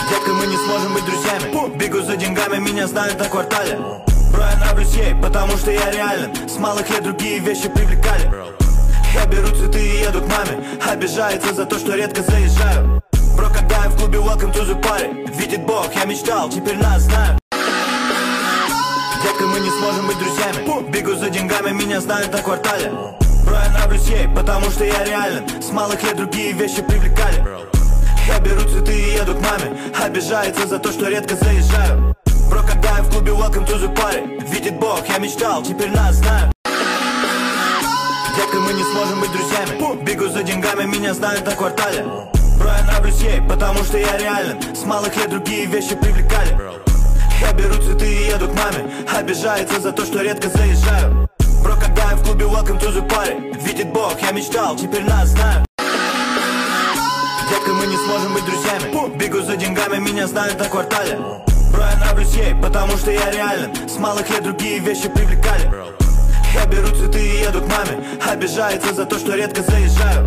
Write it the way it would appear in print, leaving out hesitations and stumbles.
Детка, мы не сможем быть друзьями. Бегу за деньгами, меня знают на квартале. Бро, я нравлюсь ей, потому что я реален. С малых лет другие вещи привлекали. Я беру цветы и еду к маме. Обижается за то, что редко заезжаю. Бро, когда я в клубе welcome to the party, видит Бог, я мечтал, теперь нас знают. Детка, мы не сможем быть друзьями. Бегу за деньгами, меня знают на квартале. Бро, я нравлюсь ей, потому что я реален. С малых лет другие вещи привлекали. Я беру цветы и еду к маме. Обижается за то, что редко заезжаю. Бро, когда я в клубе welcome to the party, видит Бог, я мечтал, теперь нас знают. Детка, мы не сможем быть друзьями. Бегу за деньгами, меня знают на квартале. Бро, я нравлюсь ей, потому что я реален. С малых лет другие вещи привлекали. Я беру цветы и еду к маме. Обижается за то, что редко заезжаю. Бро, когда я в клубе welcome to the party, видит Бог, я мечтал, теперь нас знают. Детка, мы не сможем быть друзьями. Бегу за деньгами, меня знают на квартале. Бро, я нравлюсь ей, потому что я реален. С малых лет другие вещи привлекали. Я беру цветы и еду к маме. Обижается за то, что редко заезжаю.